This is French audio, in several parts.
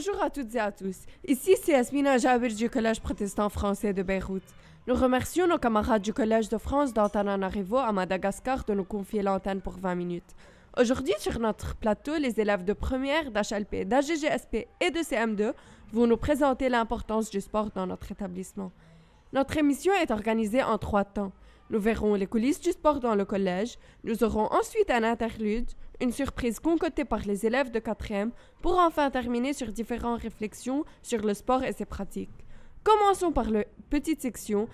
Bonjour à toutes et à tous. Ici, c'est Yasmina Jabir du Collège protestant français de Beyrouth. Nous remercions nos camarades du Collège de France d'Antananarivo à Madagascar de nous confier l'antenne pour 20 minutes. Aujourd'hui, sur notre plateau, les élèves de première, d'HLP, d'AGGSP et de CM2 vont nous présenter l'importance du sport dans notre établissement. Notre émission est organisée en 3 temps. Nous verrons les coulisses du sport dans le collège, nous aurons ensuite un interlude, une surprise concoctée par les élèves de 4e, pour enfin terminer sur différentes réflexions sur le sport et ses pratiques. Commençons par la petite section.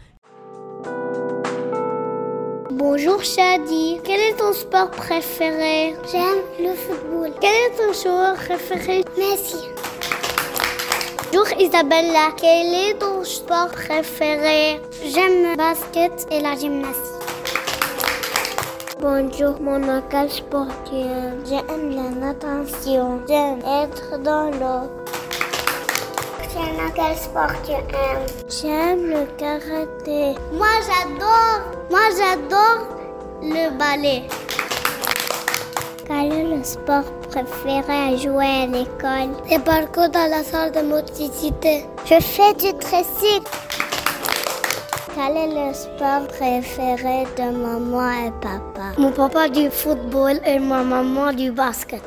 Bonjour Shadi, quel est ton sport préféré? J'aime le football. Quel est ton joueur préféré? Messi. Bonjour Isabella, quel est ton sport préféré? J'aime le basket et la gymnastique. Bonjour, quel sport tu aimes? J'aime la natation. J'aime être dans l'eau. Quel sport tu aimes? J'aime le karaté. Moi j'adore le ballet. Quel est le sport préféré à jouer à l'école? Le parcours dans la salle de motricité. Je fais du dressing. Quel est le sport préféré de maman et papa? Mon papa du football et ma maman du basket.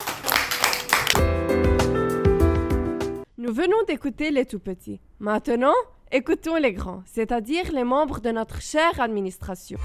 Nous venons d'écouter les tout-petits. Maintenant, écoutons les grands, c'est-à-dire les membres de notre chère administration.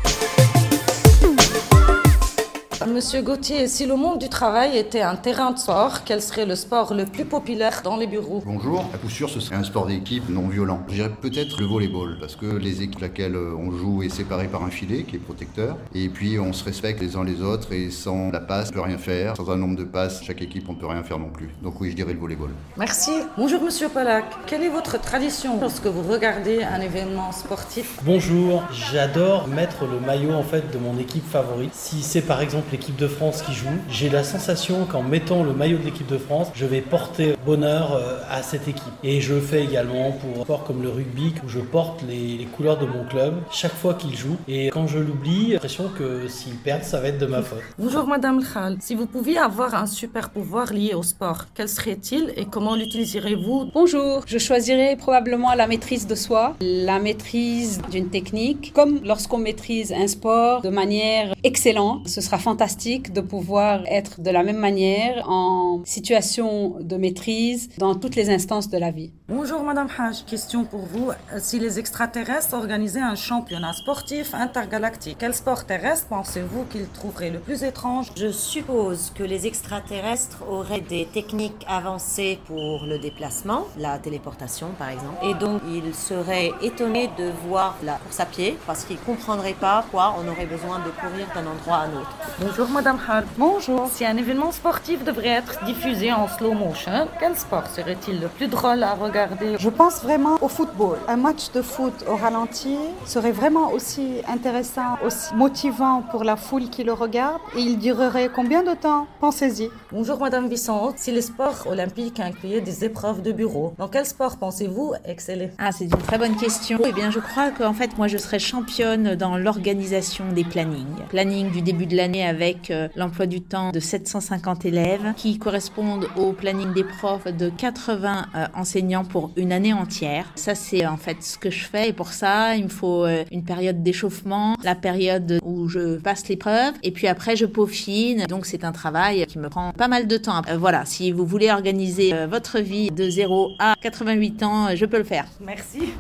Monsieur Gauthier, si le monde du travail était un terrain de sport, quel serait le sport le plus populaire dans les bureaux? Bonjour, à coup sûr ce serait un sport d'équipe non violent. Je dirais peut-être le volleyball, parce que les équipes laquelle on joue est séparée par un filet qui est protecteur, et puis on se respecte les uns les autres, et sans la passe, on ne peut rien faire. Sans un nombre de passes, chaque équipe, on ne peut rien faire non plus. Donc oui, je dirais le volleyball. Merci. Bonjour Monsieur Polak, quelle est votre tradition lorsque vous regardez un événement sportif? Bonjour, j'adore mettre le maillot de mon équipe favorite. Si c'est par exemple l'équipe de France qui joue, j'ai la sensation qu'en mettant le maillot de l'équipe de France, je vais porter bonheur à cette équipe. Et je le fais également pour un sport comme le rugby, où je porte les couleurs de mon club chaque fois qu'ils jouent. Et quand je l'oublie, j'ai l'impression que s'ils perdent, ça va être de ma faute. Bonjour Madame Khal, si vous pouviez avoir un super pouvoir lié au sport, quel serait-il et comment l'utiliserez-vous? Bonjour, je choisirais probablement la maîtrise de soi, la maîtrise d'une technique. Comme lorsqu'on maîtrise un sport de manière excellente, ce sera fantastique de pouvoir être de la même manière en situation de maîtrise dans toutes les instances de la vie. Bonjour Madame Haj, question pour vous. Si les extraterrestres organisaient un championnat sportif intergalactique, quel sport terrestre pensez-vous qu'ils trouveraient le plus étrange? Je suppose que les extraterrestres auraient des techniques avancées pour le déplacement, la téléportation par exemple, et donc ils seraient étonnés de voir la course à pied parce qu'ils ne comprendraient pas pourquoi on aurait besoin de courir d'un endroit à un autre. Bonjour Madame Hart. Bonjour. Si un événement sportif devrait être diffusé en slow motion, quel sport serait-il le plus drôle à regarder? Je pense vraiment au football. Un match de foot au ralenti serait vraiment aussi intéressant, aussi motivant pour la foule qui le regarde. Et il durerait combien de temps? Pensez-y. Bonjour Madame Vicente. Si les sports olympiques incluaient des épreuves de bureau, dans quel sport pensez-vous exceller? C'est une très bonne question. Eh bien, je crois qu'en fait, moi, je serais championne dans l'organisation des plannings. Planning du début de l'année avec l'emploi du temps de 750 élèves qui correspondent au planning des profs de 80 enseignants pour une année entière. Ça, c'est en fait ce que je fais et pour ça, il me faut une période d'échauffement, la période où je passe l'épreuve et puis après, je peaufine. Donc, c'est un travail qui me prend pas mal de temps. Voilà, si vous voulez organiser votre vie de 0 à 88 ans, je peux le faire. Merci.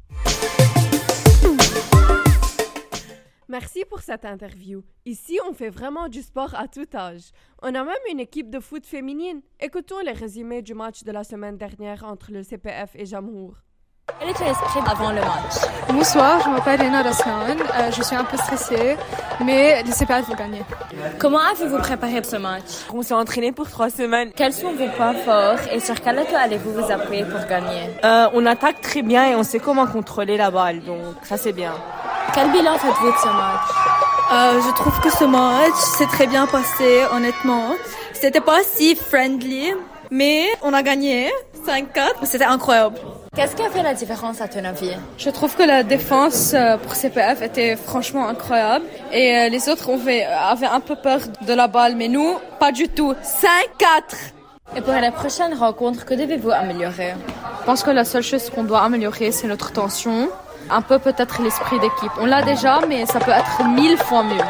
Merci pour cette interview. Ici, on fait vraiment du sport à tout âge. On a même une équipe de foot féminine. Écoutons les résumés du match de la semaine dernière entre le CPF et Jamhour. Quel était l'esprit avant le match? Bonsoir, je m'appelle Lena Rassan. Je suis un peu stressée, mais le CPF va gagner. Comment avez-vous préparé ce match? On s'est entraîné pour 3 semaines. Quels sont vos points forts et sur quel atout allez-vous vous appuyer pour gagner? On attaque très bien et on sait comment contrôler la balle, donc ça c'est bien. Quel bilan faites-vous de ce match? Je trouve que ce match s'est très bien passé, honnêtement. C'était pas si friendly, mais on a gagné 5-4. C'était incroyable. Qu'est-ce qui a fait la différence à ton avis? Je trouve que la défense pour CPF était franchement incroyable et les autres avaient un peu peur de la balle, mais nous, pas du tout. 5-4. Et pour la prochaine rencontre, que devez-vous améliorer? Je pense que la seule chose qu'on doit améliorer, c'est notre tension. Un peu peut-être l'esprit d'équipe. On l'a déjà, mais ça peut être 1000 fois mieux.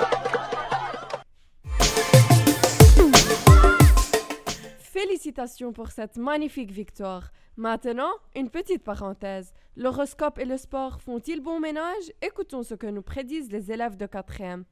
Félicitations pour cette magnifique victoire. Maintenant, une petite parenthèse. L'horoscope et le sport font-ils bon ménage? Écoutons ce que nous prédisent les élèves de 4e.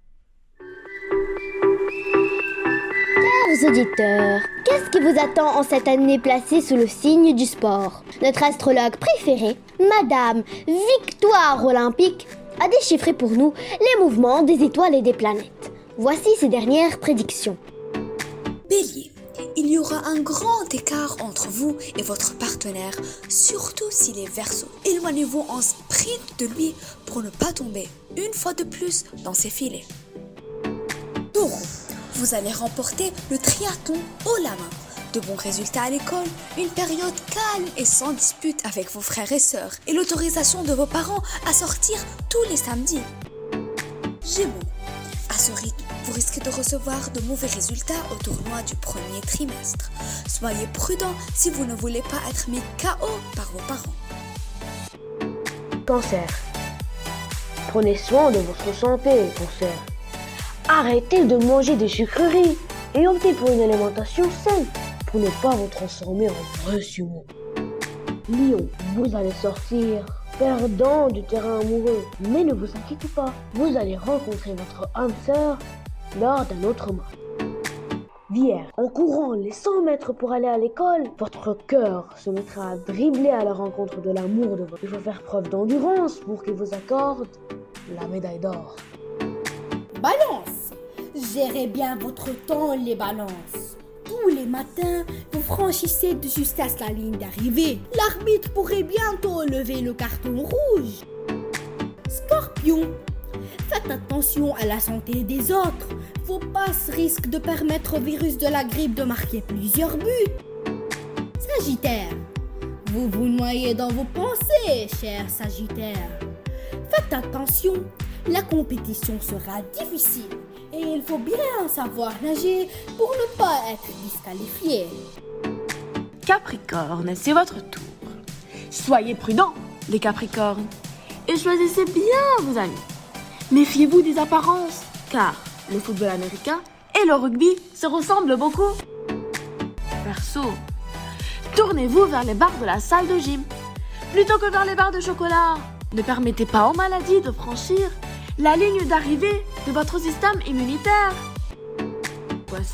Chers auditeurs, qu'est-ce qui vous attend en cette année placée sous le signe du sport? Notre astrologue préférée, Madame Victoire Olympique, a déchiffré pour nous les mouvements des étoiles et des planètes. Voici ses dernières prédictions. Bélier, il y aura un grand écart entre vous et votre partenaire, surtout s'il est Verseau. Éloignez-vous en sprint de lui pour ne pas tomber une fois de plus dans ses filets. Taureau, vous allez remporter le triathlon haut la main. De bons résultats à l'école, une période calme et sans dispute avec vos frères et sœurs, et l'autorisation de vos parents à sortir tous les samedis. Gémeaux, à ce rythme, vous risquez de recevoir de mauvais résultats au tournoi du premier trimestre. Soyez prudent si vous ne voulez pas être mis KO par vos parents. Cancer, prenez soin de votre santé, cancer. Arrêtez de manger des sucreries et optez pour une alimentation saine pour ne pas vous transformer en vrai sumo. Lion, vous allez sortir perdant du terrain amoureux, mais ne vous inquiétez pas, vous allez rencontrer votre âme sœur lors d'un autre match. Vierge, en courant les 100 mètres pour aller à l'école, votre cœur se mettra à dribbler à la rencontre de l'amour de votre. Il faut faire preuve d'endurance pour qu'il vous accorde la médaille d'or. Balance, gérez bien votre temps, les balances. Tous les matins, vous franchissez de justesse la ligne d'arrivée. L'arbitre pourrait bientôt lever le carton rouge. Scorpion, faites attention à la santé des autres. Vos passes risquent de permettre au virus de la grippe de marquer plusieurs buts. Sagittaire, vous vous noyez dans vos pensées, cher Sagittaire. Faites attention, la compétition sera difficile. Et il faut bien savoir nager pour ne pas être disqualifié. Capricorne, c'est votre tour. Soyez prudents, les Capricornes, et choisissez bien vos amis. Méfiez-vous des apparences, car le football américain et le rugby se ressemblent beaucoup. Verseau, tournez-vous vers les barres de la salle de gym, plutôt que vers les barres de chocolat. Ne permettez pas aux maladies de franchir la ligne d'arrivée de votre système immunitaire. Poisson,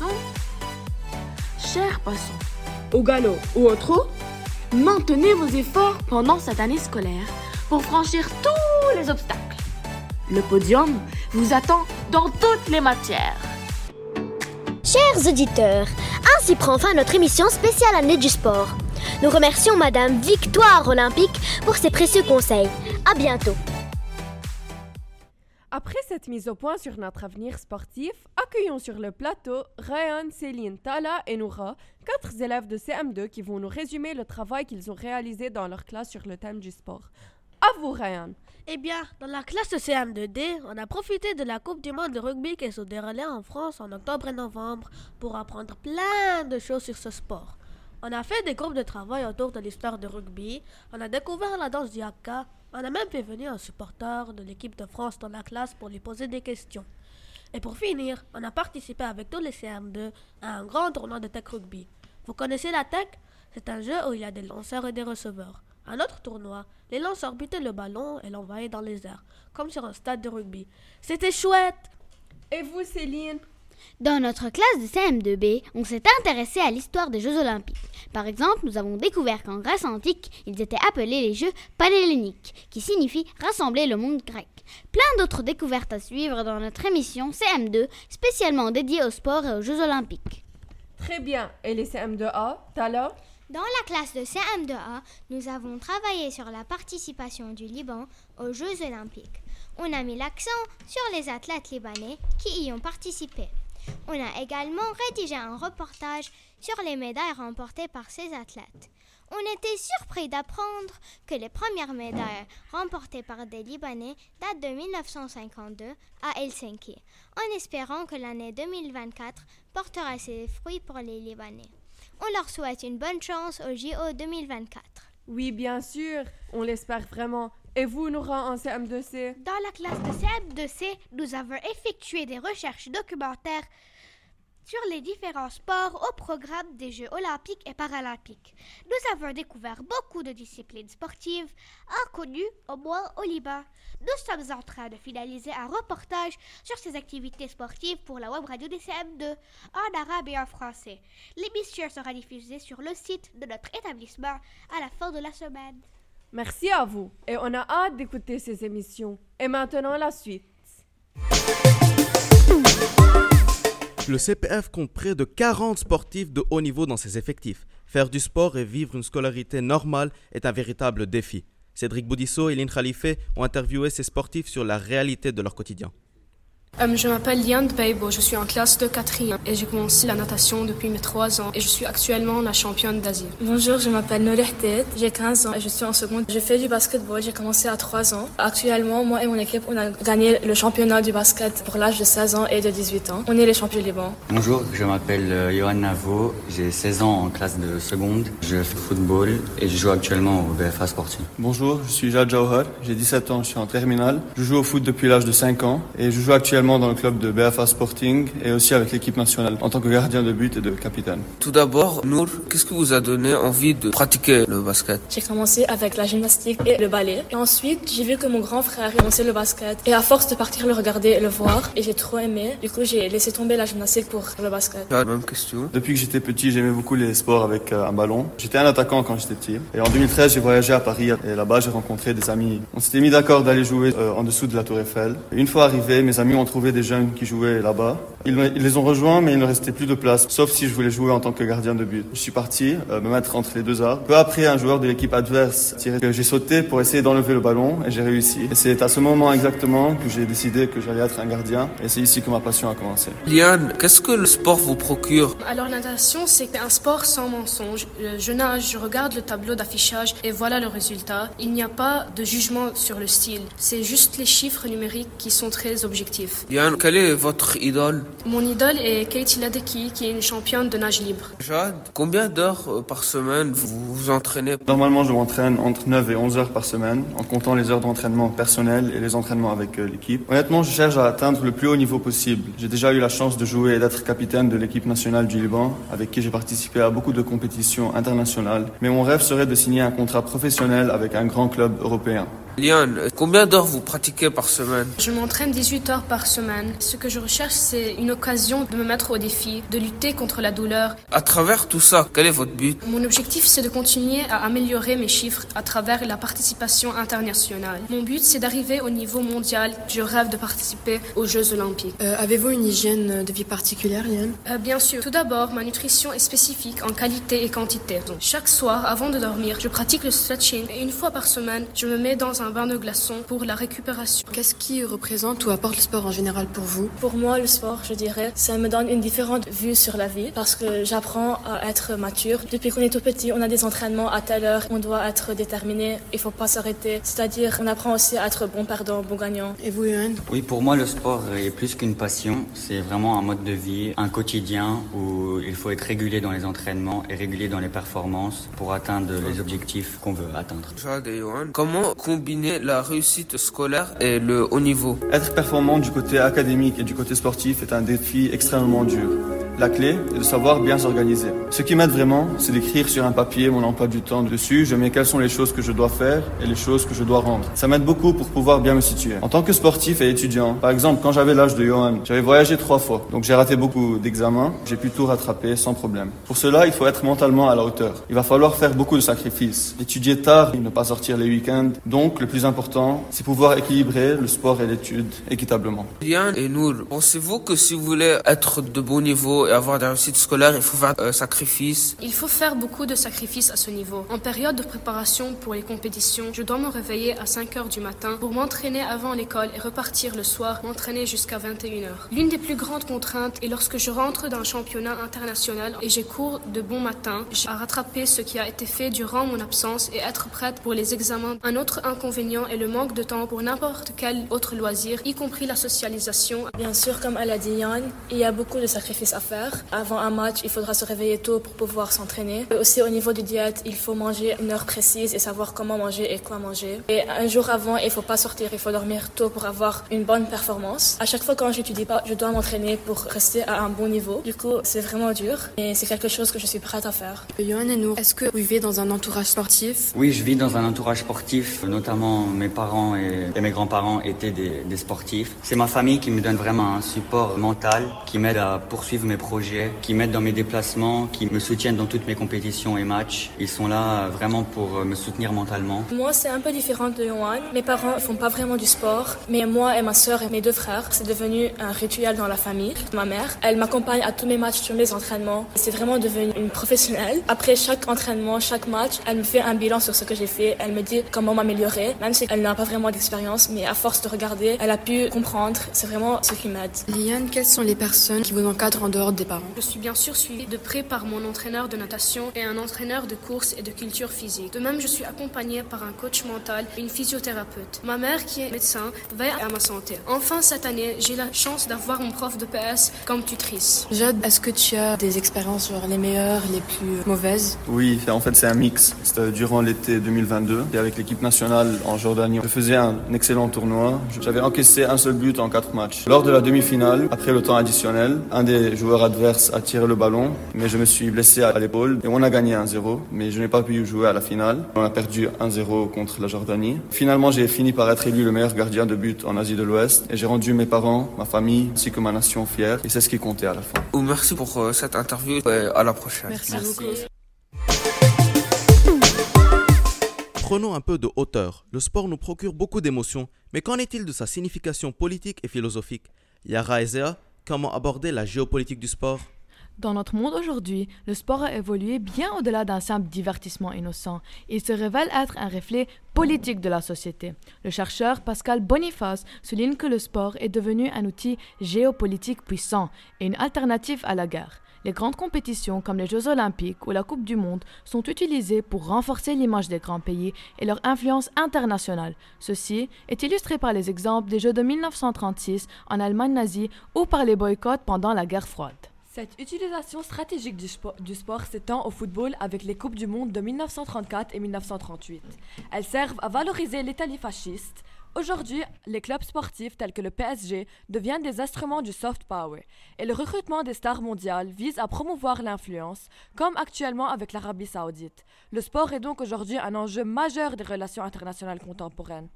cher poisson, au galop ou au trot, maintenez vos efforts pendant cette année scolaire pour franchir tous les obstacles. Le podium vous attend dans toutes les matières. Chers auditeurs, ainsi prend fin notre émission spéciale année du sport. Nous remercions Madame Victoire Olympique pour ses précieux conseils. À bientôt. Après cette mise au point sur notre avenir sportif, accueillons sur le plateau Ryan, Céline, Tala et Noura, 4 élèves de CM2 qui vont nous résumer le travail qu'ils ont réalisé dans leur classe sur le thème du sport. À vous, Ryan. Eh bien, dans la classe de CM2D, on a profité de la Coupe du monde de rugby qui se déroulait en France en octobre et novembre pour apprendre plein de choses sur ce sport. On a fait des groupes de travail autour de l'histoire de rugby, on a découvert la danse du haka, on a même fait venir un supporter de l'équipe de France dans la classe pour lui poser des questions. Et pour finir, on a participé avec tous les CM2 à un grand tournoi de tech rugby. Vous connaissez la tech? C'est un jeu où il y a des lanceurs et des receveurs. À notre tournoi, les lanceurs butaient le ballon et l'envoyaient dans les airs, comme sur un stade de rugby. C'était chouette! Et vous, Céline? Dans notre classe de CM2B, on s'est intéressé à l'histoire des Jeux Olympiques. Par exemple, nous avons découvert qu'en Grèce antique, ils étaient appelés les Jeux Panhelléniques, qui signifie rassembler le monde grec. Plein d'autres découvertes à suivre dans notre émission CM2, spécialement dédiée au sport et aux Jeux Olympiques. Très bien. Et les CM2A, Tala? Dans la classe de CM2A, nous avons travaillé sur la participation du Liban aux Jeux Olympiques. On a mis l'accent sur les athlètes libanais qui y ont participé. On a également rédigé un reportage sur les médailles remportées par ces athlètes. On était surpris d'apprendre que les premières médailles remportées par des Libanais datent de 1952 à Helsinki, en espérant que l'année 2024 portera ses fruits pour les Libanais. On leur souhaite une bonne chance au JO 2024. Oui, bien sûr, on l'espère vraiment. Et vous, Noura, en CM2C? Dans la classe de CM2C, nous avons effectué des recherches documentaires sur les différents sports au programme des Jeux olympiques et paralympiques. Nous avons découvert beaucoup de disciplines sportives inconnues, au moins au Liban. Nous sommes en train de finaliser un reportage sur ces activités sportives pour la web radio des CM2, en arabe et en français. L'émission sera diffusée sur le site de notre établissement à la fin de la semaine. Merci à vous, et on a hâte d'écouter ces émissions. Et maintenant, la suite. Le CPF compte près de 40 sportifs de haut niveau dans ses effectifs. Faire du sport et vivre une scolarité normale est un véritable défi. Cédric Boudisso et Lynn Khalife ont interviewé ces sportifs sur la réalité de leur quotidien. Je m'appelle Liane Beibo, je suis en classe de 4e et j'ai commencé la natation depuis mes 3 ans et je suis actuellement la championne d'Asie. Bonjour, je m'appelle Nourih Tet, j'ai 15 ans et je suis en seconde. Je fais du basketball, j'ai commencé à 3 ans. Actuellement, moi et mon équipe, on a gagné le championnat du basket pour l'âge de 16 ans et de 18 ans. On est les champions du Liban. Bonjour, je m'appelle Johan Navo, j'ai 16 ans en classe de seconde. Je fais football et je joue actuellement au BFA Sporting. Bonjour, je suis Jad Jawhar, j'ai 17 ans, je suis en terminale. Je joue au foot depuis l'âge de 5 ans et je joue actuellement dans le club de BFA Sporting et aussi avec l'équipe nationale en tant que gardien de but et de capitaine. Tout d'abord, Nour, qu'est-ce qui vous a donné envie de pratiquer le basket? J'ai commencé avec la gymnastique et le ballet. Et ensuite, j'ai vu que mon grand frère commençait le basket. Et à force de partir le regarder et le voir, et j'ai trop aimé. Du coup, j'ai laissé tomber la gymnastique pour le basket. La même question. Depuis que j'étais petit, j'aimais beaucoup les sports avec un ballon. J'étais un attaquant quand j'étais petit. Et en 2013, j'ai voyagé à Paris et là-bas, j'ai rencontré des amis. On s'était mis d'accord d'aller jouer en dessous de la Tour Eiffel. Et une fois arrivé, mes amis ont trouvé des jeunes qui jouaient là-bas. Ils les ont rejoints, mais il ne restait plus de place, sauf si je voulais jouer en tant que gardien de but. Je suis parti me mettre entre les deux arbres. Peu après, un joueur de l'équipe adverse tirait. J'ai sauté pour essayer d'enlever le ballon et j'ai réussi. Et c'est à ce moment exactement que j'ai décidé que j'allais être un gardien. Et c'est ici que ma passion a commencé. Liane, qu'est-ce que le sport vous procure? Alors la natation, c'est un sport sans mensonge. Je nage, je regarde le tableau d'affichage et voilà le résultat. Il n'y a pas de jugement sur le style. C'est juste les chiffres numériques qui sont très objectifs. Liane, quelle est votre idole? Mon idole est Katie Ladeki, qui est une championne de nage libre. Jade, combien d'heures par semaine vous vous entraînez? Normalement, je m'entraîne entre 9 et 11 heures par semaine, en comptant les heures d'entraînement personnel et les entraînements avec l'équipe. Honnêtement, je cherche à atteindre le plus haut niveau possible. J'ai déjà eu la chance de jouer et d'être capitaine de l'équipe nationale du Liban, avec qui j'ai participé à beaucoup de compétitions internationales. Mais mon rêve serait de signer un contrat professionnel avec un grand club européen. Liane, combien d'heures vous pratiquez par semaine? Je m'entraîne 18 heures par semaine. Ce que je recherche, c'est une occasion de me mettre au défi, de lutter contre la douleur. À travers tout ça, quel est votre but? Mon objectif, c'est de continuer à améliorer mes chiffres à travers la participation internationale. Mon but, c'est d'arriver au niveau mondial. Je rêve de participer aux Jeux Olympiques. Avez-vous une hygiène de vie particulière, Liane? Bien sûr. Tout d'abord, ma nutrition est spécifique en qualité et quantité. Donc, chaque soir, avant de dormir, je pratique le stretching et une fois par semaine, je me mets dans un bain de glaçons pour la récupération. Qu'est-ce qui représente ou apporte le sport en général pour vous? Pour moi, le sport, je dirais, ça me donne une différente vue sur la vie parce que j'apprends à être mature. Depuis qu'on est tout petit, on a des entraînements à telle heure, on doit être déterminé, il faut pas s'arrêter. C'est-à-dire, on apprend aussi à être bon perdant, bon gagnant. Et vous, Yohan? Oui, pour moi, le sport est plus qu'une passion. C'est vraiment un mode de vie, un quotidien où il faut être régulier dans les entraînements et régulier dans les performances pour atteindre les objectifs qu'on veut atteindre. Jade et Yohan, comment combiner la réussite scolaire et le haut niveau? Être performant du côté académique et du côté sportif est un défi extrêmement dur. La clé est de savoir bien s'organiser. Ce qui m'aide vraiment, c'est d'écrire sur un papier mon emploi du temps. Dessus, je mets quelles sont les choses que je dois faire et les choses que je dois rendre. Ça m'aide beaucoup pour pouvoir bien me situer. En tant que sportif et étudiant, par exemple, quand j'avais l'âge de Johan, j'avais voyagé 3 fois. Donc j'ai raté beaucoup d'examens, j'ai pu tout rattraper sans problème. Pour cela, il faut être mentalement à la hauteur. Il va falloir faire beaucoup de sacrifices. Étudier tard et ne pas sortir les week-ends. Donc, le plus important, c'est pouvoir équilibrer le sport et l'étude équitablement. Liane et Nour, pensez-vous que si vous voulez être de bon niveau et avoir des réussites scolaires, il faut faire sacrifices? Il faut faire beaucoup de sacrifices à ce niveau. En période de préparation pour les compétitions, je dois me réveiller à 5 heures du matin pour m'entraîner avant l'école et repartir le soir, m'entraîner jusqu'à 21 heures. L'une des plus grandes contraintes est lorsque je rentre d'un championnat international et j'ai cours de bon matin, j'ai à rattraper ce qui a été fait durant mon absence et être prête pour les examens. Un autre inconvénient est le manque de temps pour n'importe quel autre loisir, y compris la socialisation. Bien sûr, comme elle a dit Yann, il y a beaucoup de sacrifices à faire. faire. Avant un match, il faudra se réveiller tôt pour pouvoir s'entraîner. Et aussi au niveau du diète, il faut manger une heure précise et savoir comment manger et quoi manger. Et un jour avant, il faut pas sortir, il faut dormir tôt pour avoir une bonne performance. À chaque fois quand j'étudie pas, je dois m'entraîner pour rester à un bon niveau. Du coup, c'est vraiment dur et c'est quelque chose que je suis prête à faire. Yohan et Nour, est-ce que vous vivez dans un entourage sportif? Oui, je vis dans un entourage sportif, notamment mes parents et mes grands-parents étaient des sportifs. C'est ma famille qui me donne vraiment un support mental, qui m'aide à poursuivre mes projets, qui m'aide dans mes déplacements, qui me soutiennent dans toutes mes compétitions et matchs. Ils sont là vraiment pour me soutenir mentalement. Moi, c'est un peu différent de Yohan. Mes parents ne font pas vraiment du sport, mais moi et ma sœur et mes 2 frères, c'est devenu un rituel dans la famille. Ma mère, elle m'accompagne à tous mes matchs, tous mes entraînements. C'est vraiment devenu une professionnelle. Après chaque entraînement, chaque match, elle me fait un bilan sur ce que j'ai fait. Elle me dit comment m'améliorer, même si elle n'a pas vraiment d'expérience, mais à force de regarder, elle a pu comprendre. C'est vraiment ce qui m'aide. Liane, quelles sont les personnes qui vous encadrent en dehors des parents? Je suis bien sûr suivie de près par mon entraîneur de natation et un entraîneur de course et de culture physique. De même, je suis accompagnée par un coach mental et une physiothérapeute. Ma mère, qui est médecin, veille à ma santé. Enfin, cette année, j'ai la chance d'avoir mon prof de PS comme tutrice. Jade, est-ce que tu as des expériences sur les meilleures, les plus mauvaises? Oui, en fait c'est un mix. C'était durant l'été 2022 et avec l'équipe nationale en Jordanie. Je faisais un excellent tournoi. J'avais encaissé un seul but en 4 matchs. Lors de la demi-finale, après le temps additionnel, un des joueurs adverses a tiré le ballon, mais je me suis blessé à l'épaule et on a gagné 1-0, mais je n'ai pas pu jouer à la finale. On a perdu 1-0 contre la Jordanie. Finalement, j'ai fini par être élu le meilleur gardien de but en Asie de l'Ouest et j'ai rendu mes parents, ma famille ainsi que ma nation fière et c'est ce qui comptait à la fin. Merci pour cette interview et à la prochaine. Merci beaucoup. Prenons un peu de hauteur. Le sport nous procure beaucoup d'émotions, mais qu'en est-il de sa signification politique et philosophique? Yara et Zéa, comment aborder la géopolitique du sport? Dans notre monde aujourd'hui, le sport a évolué bien au-delà d'un simple divertissement innocent. Il se révèle être un reflet politique de la société. Le chercheur Pascal Boniface souligne que le sport est devenu un outil géopolitique puissant et une alternative à la guerre. Les grandes compétitions comme les Jeux Olympiques ou la Coupe du Monde sont utilisées pour renforcer l'image des grands pays et leur influence internationale. Ceci est illustré par les exemples des Jeux de 1936 en Allemagne nazie ou par les boycotts pendant la guerre froide. Cette utilisation stratégique du sport s'étend au football avec les Coupes du Monde de 1934 et 1938. Elles servent à valoriser l'Italie fasciste. Aujourd'hui, les clubs sportifs tels que le PSG deviennent des instruments du soft power et le recrutement des stars mondiales vise à promouvoir l'influence, comme actuellement avec l'Arabie saoudite. Le sport est donc aujourd'hui un enjeu majeur des relations internationales contemporaines.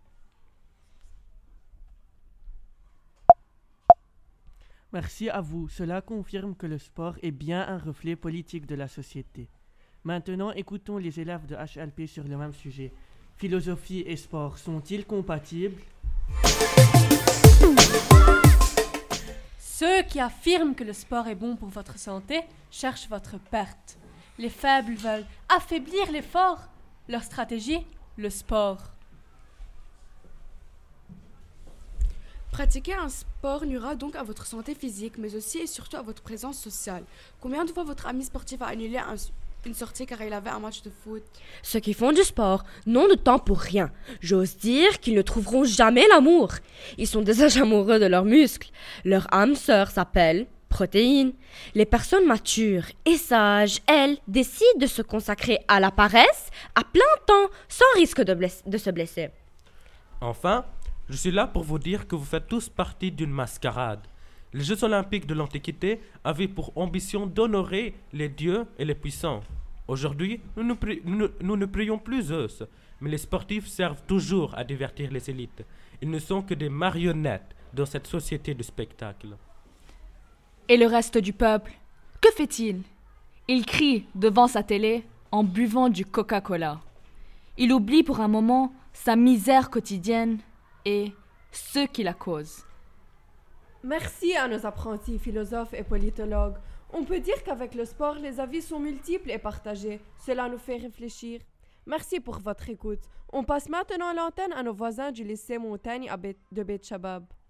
Merci à vous. Cela confirme que le sport est bien un reflet politique de la société. Maintenant, écoutons les élèves de HLP sur le même sujet. Philosophie et sport sont-ils compatibles? Ceux qui affirment que le sport est bon pour votre santé cherchent votre perte. Les faibles veulent affaiblir les forts. Leur stratégie, le sport. Pratiquer un sport nuira donc à votre santé physique, mais aussi et surtout à votre présence sociale. Combien de fois votre ami sportif a annulé une sortie car il avait un match de foot? Ceux qui font du sport n'ont de temps pour rien. J'ose dire qu'ils ne trouveront jamais l'amour. Ils sont des âges amoureux de leurs muscles. Leur âme sœur s'appelle protéines. Les personnes matures et sages, elles, décident de se consacrer à la paresse à plein temps, sans risque de se blesser. Enfin, je suis là pour vous dire que vous faites tous partie d'une mascarade. Les Jeux Olympiques de l'Antiquité avaient pour ambition d'honorer les dieux et les puissants. Aujourd'hui, nous ne prions plus Zeus, mais les sportifs servent toujours à divertir les élites. Ils ne sont que des marionnettes dans cette société du spectacle. Et le reste du peuple, que fait-il? Il crie devant sa télé en buvant du Coca-Cola. Il oublie pour un moment sa misère quotidienne et ceux qui la causent. Merci à nos apprentis philosophes et politologues. On peut dire qu'avec le sport, les avis sont multiples et partagés. Cela nous fait réfléchir. Merci pour votre écoute. On passe maintenant l'antenne à nos voisins du lycée Montagne de Beit Shabab.